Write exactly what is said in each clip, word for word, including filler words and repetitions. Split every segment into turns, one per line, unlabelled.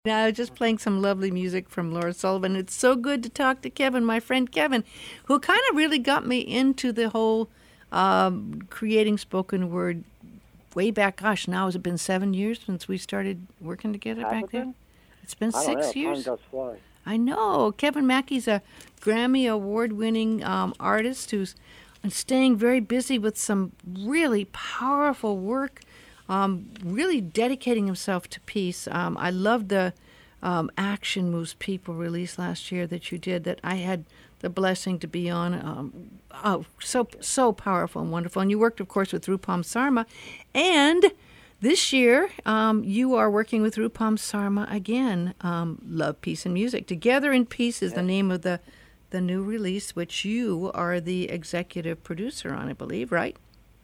Now, I was just playing some lovely music from Laura Sullivan. It's so good to talk to Kevin, my friend Kevin, who kind of really got me into the whole um, creating spoken word way back. Gosh, now has it been seven years since we started working together
Has
back
it
there?
been?
It's been
I don't
six
know.
years.
Time does fly.
I know. Kevin Mackey's a Grammy Award-winning um, artist who's staying very busy with some really powerful work, um, really dedicating himself to peace. Um, I loved the um, Action Moves People release last year that you did that I had the blessing to be on. Um, oh, so so powerful and wonderful. And you worked, of course, with Rupam Sarma. And this year, um, you are working with Rupam Sarma again. Um, Love, Peace, and Music. Together in Peace is the
Yeah.
name of the, the new release, which you are the executive producer on, I believe, right?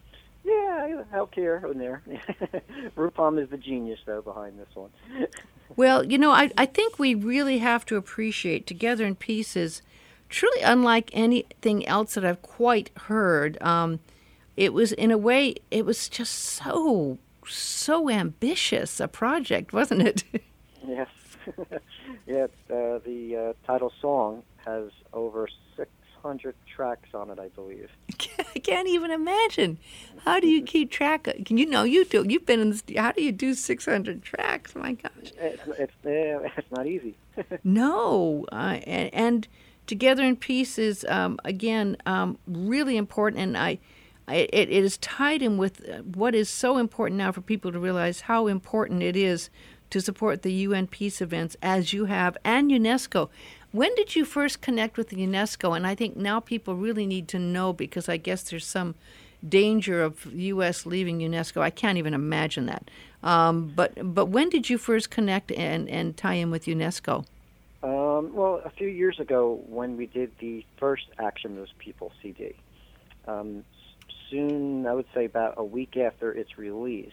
Yeah, I helped here and there. Rupam is the genius, though, behind this one.
Well, you know, I, I think we really have to appreciate Together in Peace is truly unlike anything else that I've quite heard. Um, it was, in a way, it was just so, so ambitious a project, wasn't it?
Yes. yeah, uh, the uh, title song has over six hundred tracks on it, I believe.
I can't even imagine. How do you keep track of, can you know, you do, you've been in this, how do you do six hundred tracks? My gosh.
It's, it's, uh, it's not easy.
No, uh, and, and Together in Peace is um, again um, really important, and I, I it, it is tied in with what is so important now for people to realize how important it is to support the U N peace events as you have, and UNESCO. When did you first connect with the UNESCO? And I think now people really need to know, because I guess there's some danger of U S leaving UNESCO. I can't even imagine that. Um, but but when did you first connect and, and tie in with UNESCO?
Um, well, a few years ago when we did the first Action Moves People C D. Um, soon, I would say about a week after its release,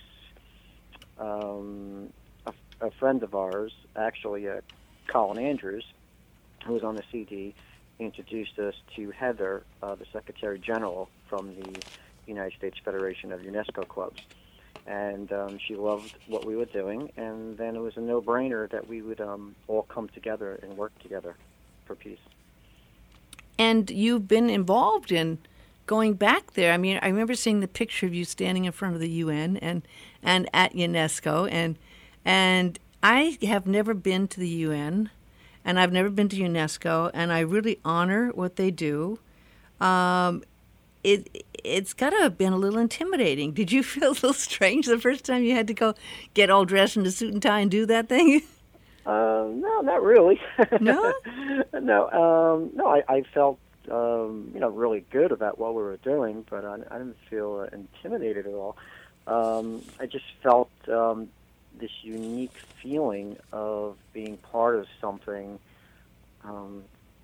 um, a, a friend of ours, actually uh, Colin Andrews, who was on the C D, introduced us to Heather, uh, the Secretary General from the United States Federation of UNESCO Clubs. And um, she loved what we were doing, and then it was a no-brainer that we would um, all come together and work together for peace.
And you've been involved in going back there. I mean, I remember seeing the picture of you standing in front of the U N and and at UNESCO, and and I have never been to the U N, and I've never been to UNESCO, and I really honor what they do. Um, it it's got to have been a little intimidating. Did you feel a little strange the first time you had to go get all dressed in a suit and tie and do that thing?
Uh, no, not really.
No?
no, um, no. I, I felt um, you know really good about what we were doing, but I, I didn't feel uh, intimidated at all. Um, I just felt um, this unique feeling of being part of something um,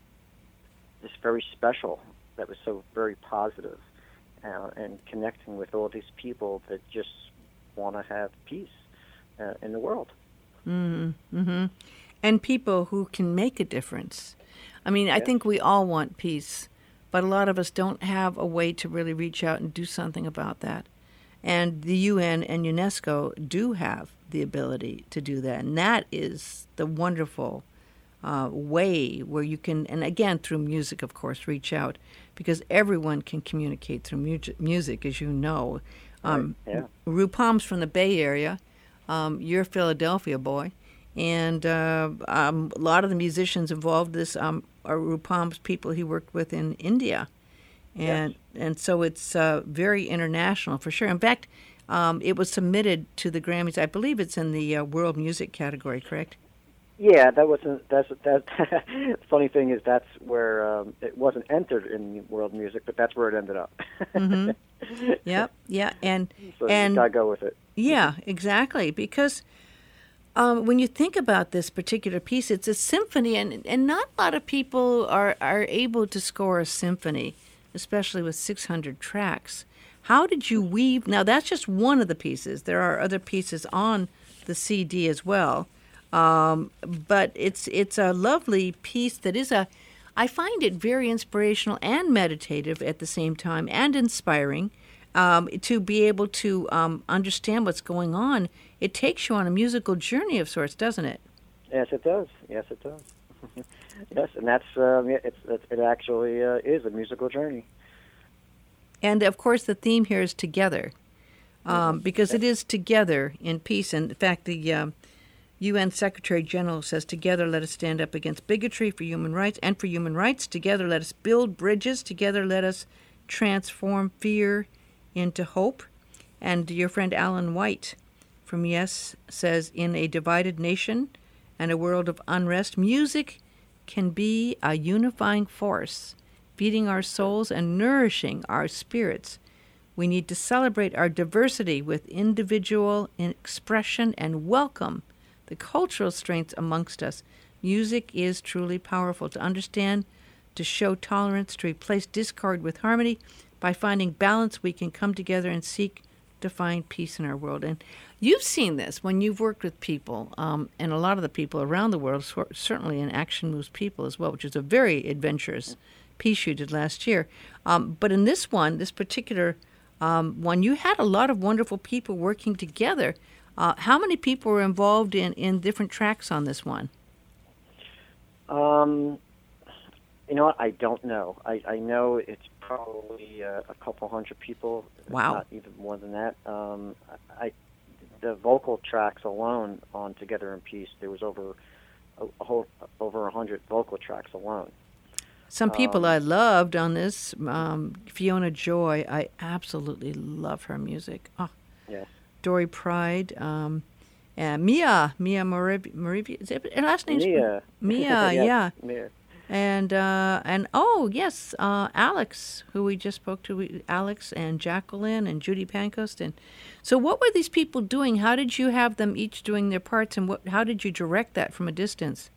just very special that was so very positive, uh, and connecting with all these people that just want to have peace uh, in the world.
Mm-hmm. Mm-hmm. And people who can make a difference. I mean, I
Yes.
think we all want peace, but a lot of us don't have a way to really reach out and do something about that. And the U N and UNESCO do have the ability to do that. And that is the wonderful uh, way where you can, and again, through music, of course, reach out, because everyone can communicate through mu- music, as you know. Um,
Right, yeah.
Rupam's from the Bay Area. Um, you're a Philadelphia boy. And uh, um, a lot of the musicians involved in this um, are Rupam's people he worked with in India. And
Yes.
and so it's uh, very international for sure. In fact, um, it was submitted to the Grammys. I believe it's in the uh, world music category, correct?
Yeah, that wasn't. That's that. The funny thing is that's where um, it wasn't entered in world music, but that's where it ended up.
Mm-hmm. Yep, yeah, and
So
and
you gotta go with it.
yeah, exactly. Because um, when you think about this particular piece, it's a symphony, and and not a lot of people are are able to score a symphony, especially with six hundred tracks. How did you weave? Now that's just one of the pieces. There are other pieces on the C D as well. Um, but it's it's a lovely piece that is a, I find it very inspirational and meditative at the same time, and inspiring um, to be able to um, understand what's going on. It takes you on a musical journey of sorts, doesn't it?
Yes, it does. Yes, it does. Yes, and that's um, yeah, it's, it, it actually uh, is a musical journey.
And of course, the theme here is together, um,
Mm-hmm.
because
Yes.
it is together in peace. And in fact, the um, U N Secretary General says, "Together, let us stand up against bigotry for human rights and for human rights. Together, let us build bridges. Together, let us transform fear into hope." And your friend Alan White from Yes says, "In a divided nation and a world of unrest, music can be a unifying force, feeding our souls and nourishing our spirits. We need to celebrate our diversity with individual expression and welcome the cultural strengths amongst us. Music is truly powerful. To understand, to show tolerance, to replace discord with harmony. By finding balance, we can come together and seek to find peace in our world." And you've seen this when you've worked with people, um, and a lot of the people around the world, certainly in Action Moves People as well, which is a very adventurous piece you did last year. Um, but in this one, this particular um, one, you had a lot of wonderful people working together. Uh, how many people were involved in, in different tracks on this one?
Um, you know what? I don't know. I, I know it's probably uh, a couple hundred people.
Wow.
Not even more than that. Um, I, the vocal tracks alone on Together in Peace, there was over a, a whole over a hundred vocal tracks alone.
Some people
Um,
I loved on this, um, Fiona Joy, I absolutely love her music. Oh,
yes.
Dory Pride, um, and Mia, Mia Morivia, is it, her last name's
Mia.
Mia,
Yes,
yeah.
Mia.
And, uh, and oh, yes, uh, Alex, who we just spoke to, we, Alex and Jacqueline and Judy Pancoast. And so what were these people doing? How did you have them each doing their parts, and what, how did you direct that from a distance?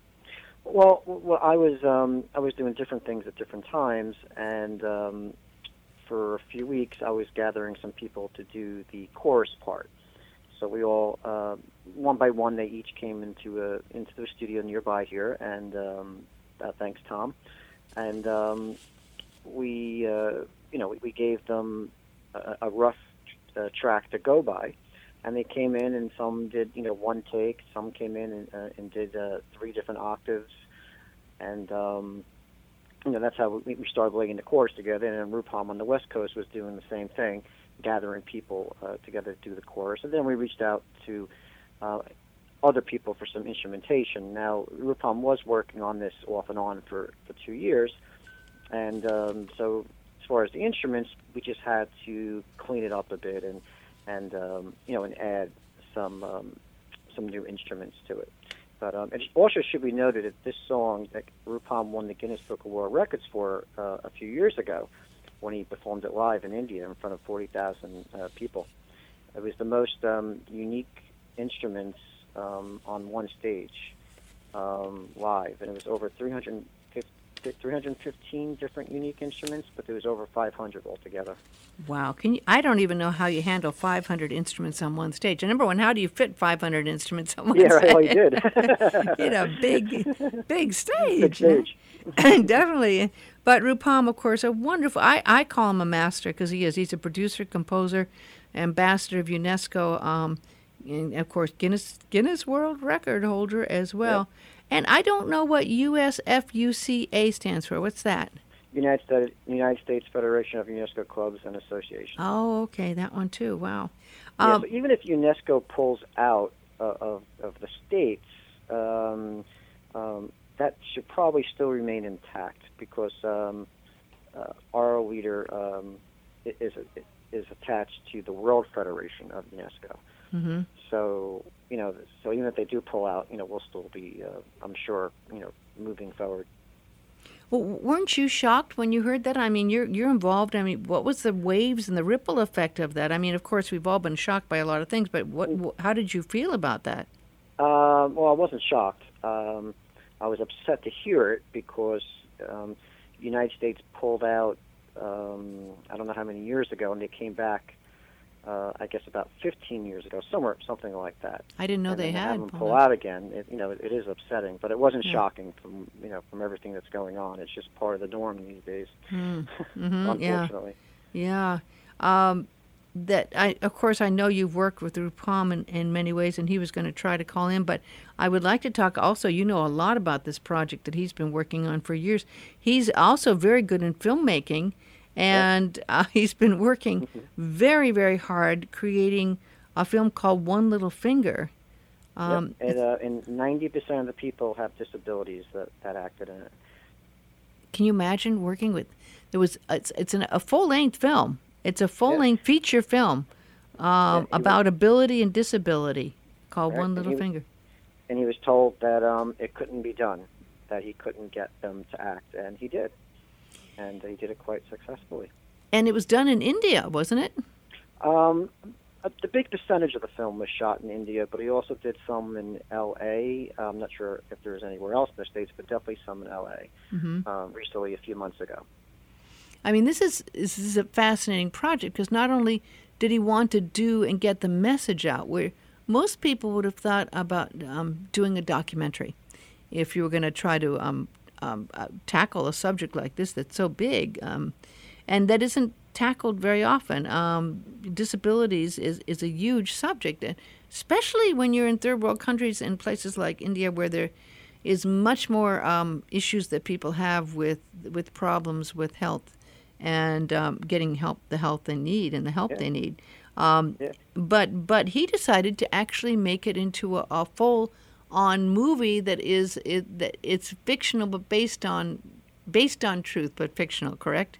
Well, well, I was um, I was doing different things at different times, and um, for a few weeks I was gathering some people to do the chorus part. So we all, uh, one by one, they each came into a into the studio nearby here, and um, uh, thanks, Tom, and um, we uh, you know we, we gave them a, a rough uh, track to go by. And they came in, and some did, you know, one take. Some came in and, uh, and did uh, three different octaves, and um, you know that's how we, we started laying the chorus together. And then Rupam on the West Coast was doing the same thing, gathering people uh, together to do the chorus. And then we reached out to uh, other people for some instrumentation. Now Rupam was working on this off and on for, for two years, and um, so as far as the instruments, we just had to clean it up a bit and. and um, you know, and add some um, some new instruments to it. But um, it also should be noted that this song that Rupam won the Guinness Book of World Records for uh, a few years ago, when he performed it live in India in front of forty thousand uh, people. It was the most um, unique instruments um, on one stage um, live, and it was over three hundred fifteen different unique instruments, but there was over five hundred altogether.
Wow. Can you, I don't even know how you handle five hundred instruments on one stage. And number one, how do you fit five hundred instruments on one
Yeah,
stage?
right, well, you did.
You know, big, big stage.
Big stage.
You know? Definitely. But Rupam, of course, a wonderful, I, I call him a master because he is. He's a producer, composer, ambassador of UNESCO, um, and of course, Guinness Guinness World Record holder as well. Yep. And I don't know what U S F U C A stands for. What's that?
United States, United States Federation of UNESCO Clubs and Associations.
Oh, okay, that one too. Wow.
Yeah,
Um,
so even if UNESCO pulls out uh, of of the states, um, um, that should probably still remain intact because um, uh, our leader um, is is attached to the World Federation of UNESCO.
mm-hmm.
So you know, so even if they do pull out, you know, we'll still be, uh, I'm sure, you know, moving forward.
Well, weren't you shocked when you heard that? I mean, you're you're involved. I mean, what was the waves and the ripple effect of that? I mean, of course, we've all been shocked by a lot of things, but what? wh- how did you feel about that?
Um, well, I wasn't shocked. Um, I was upset to hear it because um, the United States pulled out, um, I don't know how many years ago, and they came back, uh, I guess about fifteen years ago, somewhere, something like that.
I didn't know
and
they
then to
had.
have them
pulled
pull
out.
out again. It, you know, it, it is upsetting, but it wasn't
Yeah.
shocking from you know from everything that's going on. It's just part of the norm these days,
Mm. Mm-hmm. Yeah.
unfortunately.
Yeah. Um, that I, of course, I know you've worked with Rupam in, in many ways, and he was going to try to call in, but I would like to talk also, you know a lot about this project that he's been working on for years. He's also very good in filmmaking, and uh, he's been working very, very hard creating a film called One Little Finger.
Um, yep. and, uh, and ninety percent of the people have disabilities that, that acted in it.
Can you imagine working with, there was, it's, it's an, a full-length film. It's a full-length yeah. feature film um, yeah, about was, ability and disability called right, One Little
and
Finger.
And he was told that um, it couldn't be done, that he couldn't get them to act, and he did. And he did it quite successfully.
And it was done in India, wasn't it?
Um, the big percentage of the film was shot in India, but he also did some in L A I'm not sure if there was anywhere else in the States, but definitely some in L A Mm-hmm. um, recently, a few months ago.
I mean, this is this is a fascinating project because not only did he want to do and get the message out, where most people would have thought about um, doing a documentary if you were going to try to um, um, uh, tackle a subject like this that's so big, um, and that isn't tackled very often. Um, disabilities is, is a huge subject, especially when you're in third world countries and places like India where there is much more um, issues that people have with with problems with health and um, getting help, the help they need and the help yeah. they need. Um, yeah. But but he decided to actually make it into a, a full-on movie that is it, that it's fictional but based on based on truth, but fictional. Correct?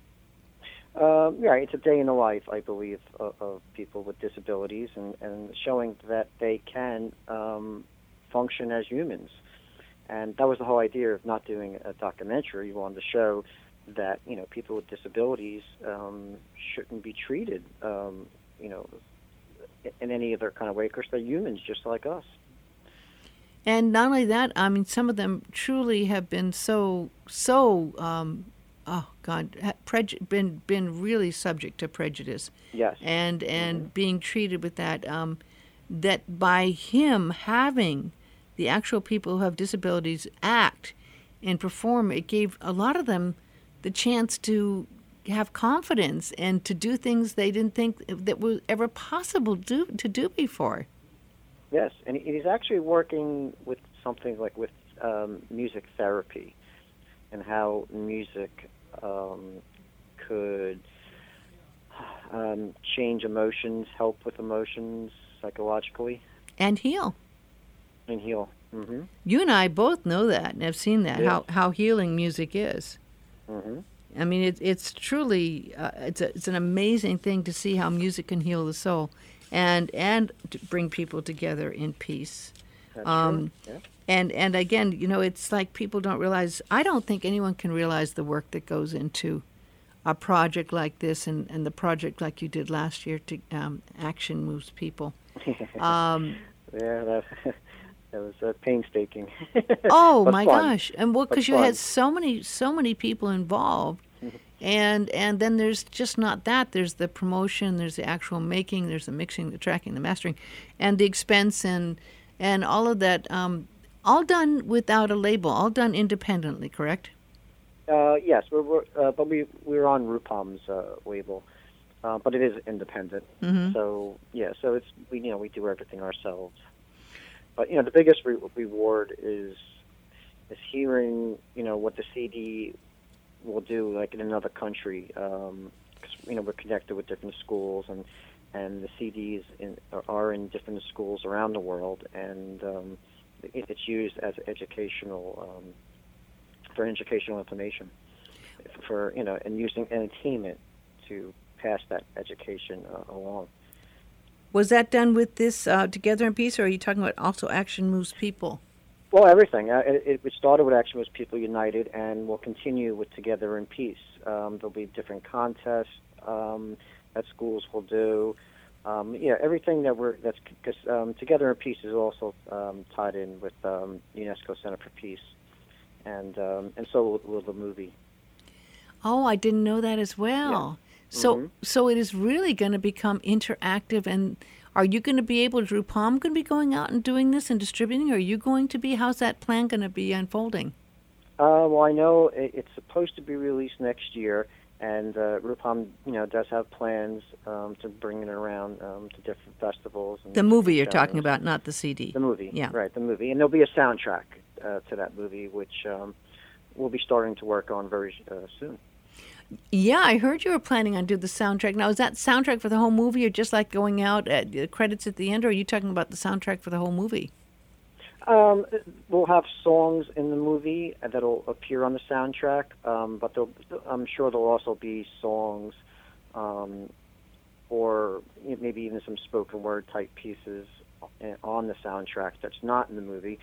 Um, yeah, it's a day in the life, I believe, of, of people with disabilities, and, and showing that they can um, function as humans. And that was the whole idea of not doing a documentary. You wanted to show that, you know, people with disabilities um, shouldn't be treated, um, you know, in any other kind of way, because they're humans just like us.
And not only that, I mean, some of them truly have been so, so, um, oh God, preju- been been really subject to prejudice.
Yes.
And and
mm-hmm.
being treated with that, um, that by him having the actual people who have disabilities act and perform, it gave a lot of them the chance to have confidence and to do things they didn't think that was ever possible do, to do before.
Yes, and he's actually working with something like with um, music therapy and how music um, could um, change emotions, help with emotions psychologically.
And heal.
And heal. Mm-hmm.
You and I both know that and have seen that,
yes.
how, how healing music is.
Mm-hmm.
I mean, it, it's truly, uh, it's, a, it's an amazing thing to see how music can heal the soul and and to bring people together in peace.
That's
um,
true. Yeah.
And, and again, you know, it's like people don't realize, I don't think anyone can realize the work that goes into a project like this and, and the project like you did last year to um, Action Moves People. Um,
yeah, that, that was uh, painstaking.
Oh my
fun.
gosh! And well, because you
fun.
had so many, so many people involved, and and then there's just not that. There's the promotion, there's the actual making, there's the mixing, the tracking, the mastering, and the expense and and all of that. Um, all done without a label, all done independently. Correct?
Uh, yes, we're, we're uh, but we we're on Rupam's uh, label, uh, but it is independent.
Mm-hmm.
So yeah, so it's we you know we do everything ourselves. But you know the biggest re- reward is is hearing you know what the C D will do like in another country. Um, 'cause, you know we're connected with different schools and and the C Ds in, are in different schools around the world, and um, it, it's used as educational um, for educational information for you know and using entertainment to pass that education uh, along.
Was that done with this uh, Together in Peace, or are you talking about also Action Moves People?
Well, everything. Uh, it, it started with Action Moves People United, and will continue with Together in Peace. Um, there'll be different contests um, that schools will do. Um, yeah, everything that we're that's because um, Together in Peace is also um, tied in with um, UNESCO Center for Peace, and um, and so will, will the movie.
Oh, I didn't know that as well.
Yeah.
So,
mm-hmm.
so it is really going to become interactive. And are you going to be able to, Rupam going to be going out and doing this and distributing? Or are you going to be, how's that plan going to be unfolding?
Uh, well, I know it, it's supposed to be released next year, And uh, Rupam, you know, does have plans um, to bring it around um, to different festivals. And
The movie you're
shows.
talking about, not the C D.
The movie,
Yeah.
right, the movie. And there'll be a soundtrack uh, to that movie, which um, we'll be starting to work on very uh, soon.
Yeah, I heard you were planning on doing the soundtrack. Now, is that soundtrack for the whole movie, or just like going out at the credits at the end, or are you talking about the soundtrack for the whole movie?
Um, we'll have songs in the movie that'll appear on the soundtrack, um, but there'll, I'm sure there'll also be songs um, or maybe even some spoken word type pieces on the soundtrack that's not in the movie.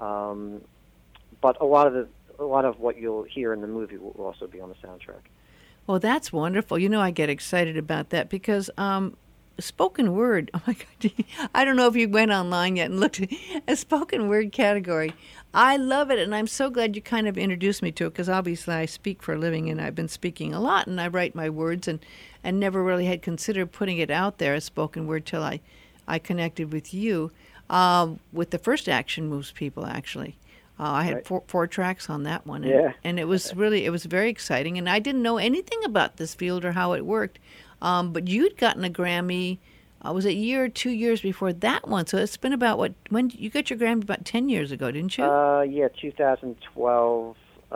Um, but a lot of the a lot of what you'll hear in the movie will also be on the soundtrack.
Well, that's wonderful. You know, I get excited about that because um, spoken word, oh my God, I don't know if you went online yet and looked at a spoken word category. I love it, and I'm so glad you kind of introduced me to it because obviously I speak for a living, and I've been speaking a lot, and I write my words, and, and never really had considered putting it out there as spoken word till I, I connected with you, um, with the first Action Moves people, actually. Uh, I had
Right.
four, four tracks on that one, and,
Yeah.
and it was really, it was very exciting. And I didn't know anything about this field or how it worked, um, but you'd gotten a Grammy. Uh, was it a year or two years before that one? So it's been about what? When you got your Grammy? About ten years ago, didn't you?
Uh, yeah, two thousand twelve.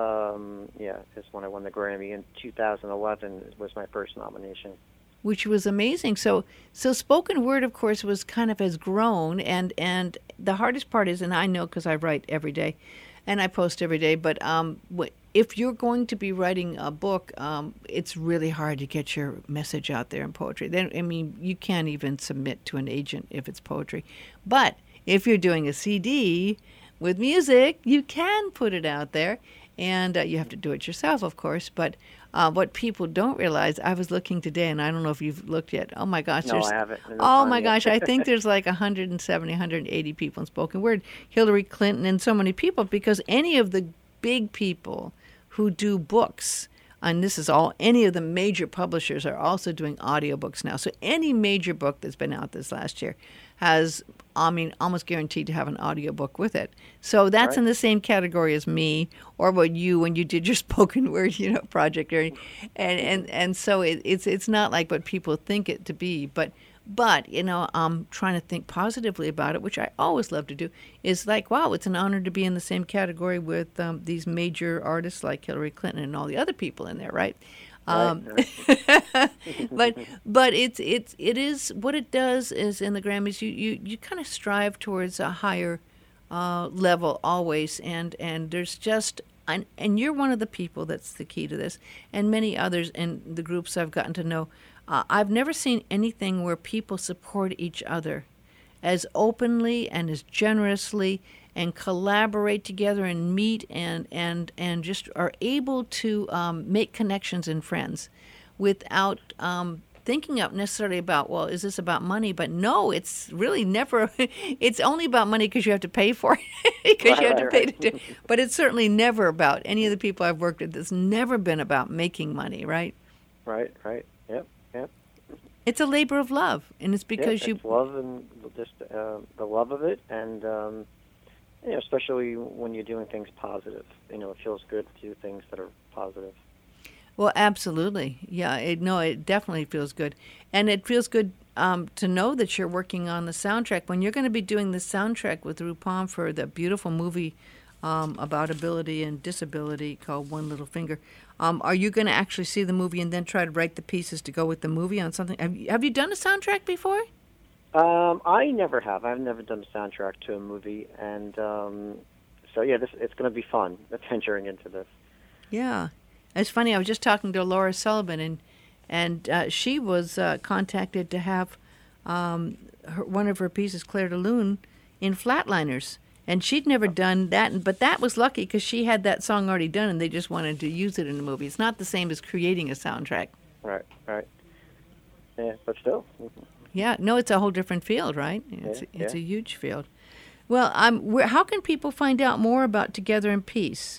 Um, yeah, is when I won the Grammy, and two thousand eleven was my first nomination.
Which was amazing. So, so spoken word, of course, was kind of has grown, and and the hardest part is, and I know because I write every day, and I post every day. But um, wh- if you're going to be writing a book, um, it's really hard to get your message out there in poetry. Then, I mean, you can't even submit to an agent if it's poetry. But if you're doing a C D with music, you can put it out there, and uh, you have to do it yourself, of course. But Uh, what people don't realize, I was looking today, and I don't know if you've looked yet. Oh my gosh!
No,
there's,
I haven't. No
oh
time
my
yet.
gosh! I think there's like one hundred seventy, one hundred eighty people in spoken word. Hillary Clinton and so many people, because any of the big people who do books, and this is all, any of the major publishers are also doing audiobooks now. So any major book that's been out this last year has, I mean, almost guaranteed to have an audiobook with it. So that's
Right.
in the same category as me, or what you when you did your spoken word, you know, project, or, and and and so it, it's it's not like what people think it to be, but but you know, I'm trying to think positively about it, which I always love to do. Is like, wow, it's an honor to be in the same category with um, these major artists like Hillary Clinton and all the other people in there, right? Um,
Right.
but but it's it's it is what it does is in the Grammys you you, you kind of strive towards a higher uh, level always, and and there's just and, and you're one of the people that's the key to this, and many others in the groups I've gotten to know. Uh, I've never seen anything where people support each other as openly and as generously and collaborate together and meet and and and just are able to um, make connections and friends without um, thinking up necessarily about, well, is this about money? But no, it's really never. It's only about money because you have to pay for it because you have to
Right,
pay
right.
to do. But it's certainly never about any of the people I've worked with. It's never been about making money, right?
Right. Right. Yep. Yep.
It's a labor of love, and it's because
Yep,
you.
it's love and just uh, the love of it, and um, you know, especially when you're doing things positive. You know, it feels good to do things that are positive.
Well, absolutely. Yeah, it, no, it definitely feels good. And it feels good um, to know that you're working on the soundtrack. When you're going to be doing the soundtrack with Rupam for the beautiful movie um, about ability and disability called One Little Finger, um, are you going to actually see the movie and then try to write the pieces to go with the movie on something? Have you, have you done a soundtrack before?
Um, I never have. I've never done a soundtrack to a movie, and um, so yeah, this it's going to be fun venturing into this.
Yeah. It's funny, I was just talking to Laura Sullivan, and and uh, she was uh, contacted to have um, her, one of her pieces, Claire de Lune, in Flatliners. And she'd never done that, but that was lucky because she had that song already done, and they just wanted to use it in the movie. It's not the same as creating a soundtrack.
Right. Right. Yeah, but still.
Yeah, no, it's a whole different field, right? It's,
Yeah,
it's
yeah.
a huge field. Well, um, where, how can people find out more about Together in Peace?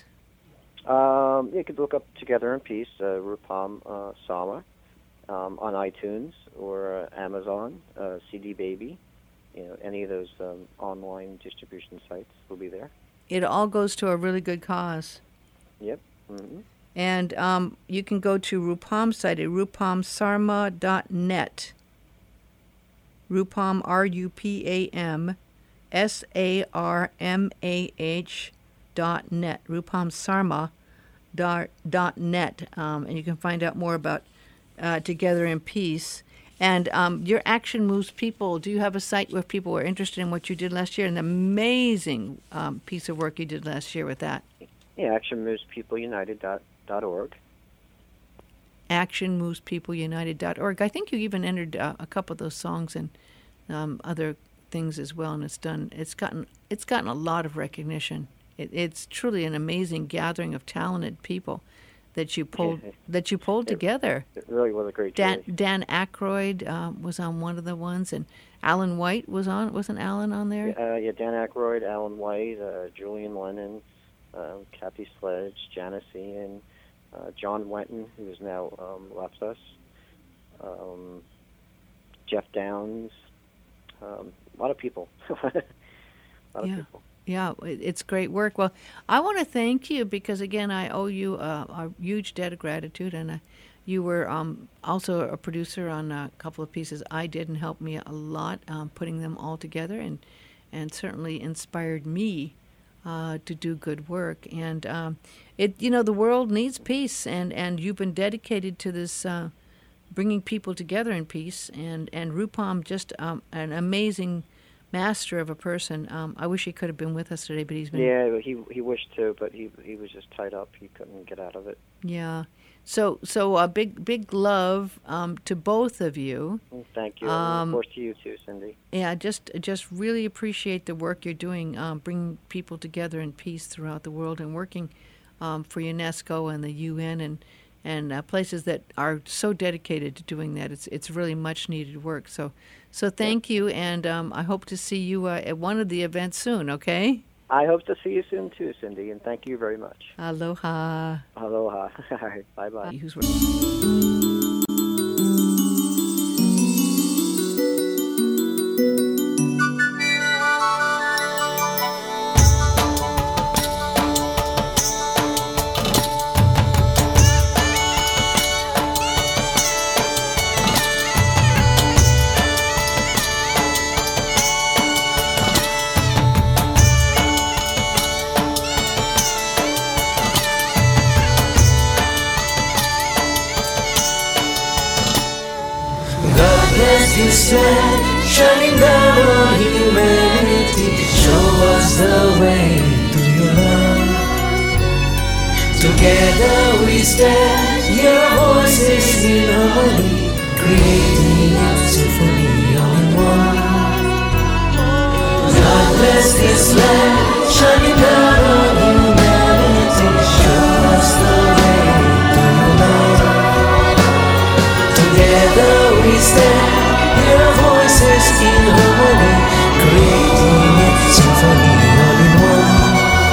Um, you could look up Together in Peace, uh, Rupam uh, Sama, um, on iTunes or uh, Amazon, uh, C D Baby. You know, any of those um, online distribution sites will be there.
It all goes to a really good cause.
Yep. hmm
And um, you can go to Rupam's site at rupam sarma dot net. Rupam, R U P A M, S A R M A H dot net. Rupam Sarma dot, dot net. Um, and you can find out more about uh, Together in Peace. And um, your Action Moves People, do you have a site where people were interested in what you did last year? An amazing um, piece of work you did last year with that.
Yeah, action moves people united dot org.
action moves people united dot org. I think you even entered uh, a couple of those songs and um, other things as well, and it's done. It's gotten it's gotten a lot of recognition. It, it's truly an amazing gathering of talented people that you pulled that you pulled
it,
together.
It really was a great
Dan
joy.
Dan Aykroyd uh, was on one of the ones, and Alan White was on. Wasn't Alan on there?
Uh, yeah, Dan Aykroyd, Alan White, uh, Julian Lennon, uh, Kathy Sledge, Janice Ian, uh, John Wenton, who has now um, left us, um, Jeff Downs, um, a lot of people. a lot of
yeah.
people.
Yeah, it's great work. Well, I want to thank you because, again, I owe you a, a huge debt of gratitude. And uh, you were um, also a producer on a couple of pieces I did and helped me a lot um, putting them all together, and, and certainly inspired me uh, to do good work. And, um, it you know, the world needs peace, and, and you've been dedicated to this uh, bringing people together in peace. And, and Rupam, just um, an amazing master of a person. Um, I wish he could have been with us today, but he's been...
Yeah, he he wished to, but he he was just tied up. He couldn't get out of it.
Yeah. So so a big big love um, to both of you.
Thank you.
Um,
and of course to you too, Cindy.
Yeah, just just really appreciate the work you're doing, um, bringing people together in peace throughout the world, and working um, for UNESCO and the U N and and uh, places that are so dedicated to doing that. It's it's really much needed work. So so thank you, and um, I hope to see you uh, at one of the events soon. Okay.
I hope to see you soon too, Cindy, and thank you very much.
Aloha.
Aloha. All right. Bye bye.
Who's
This light shining down on humanity, show us the way to your love. Together we stand, your voices in harmony, creating a symphony all in one. God bless this light shining down on humanity, show us the way to your love. Together we stand, your voices in harmony, creating a symphony all in one.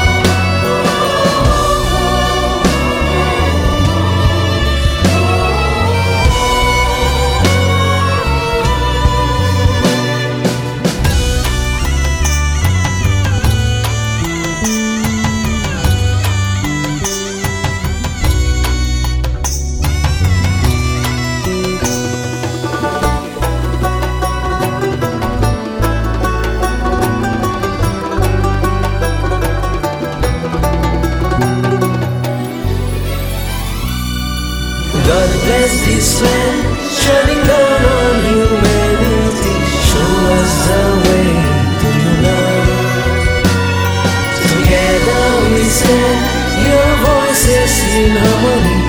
God bless this land, shining down on humanity, show us the way to your love. Together we stand, your voices in harmony,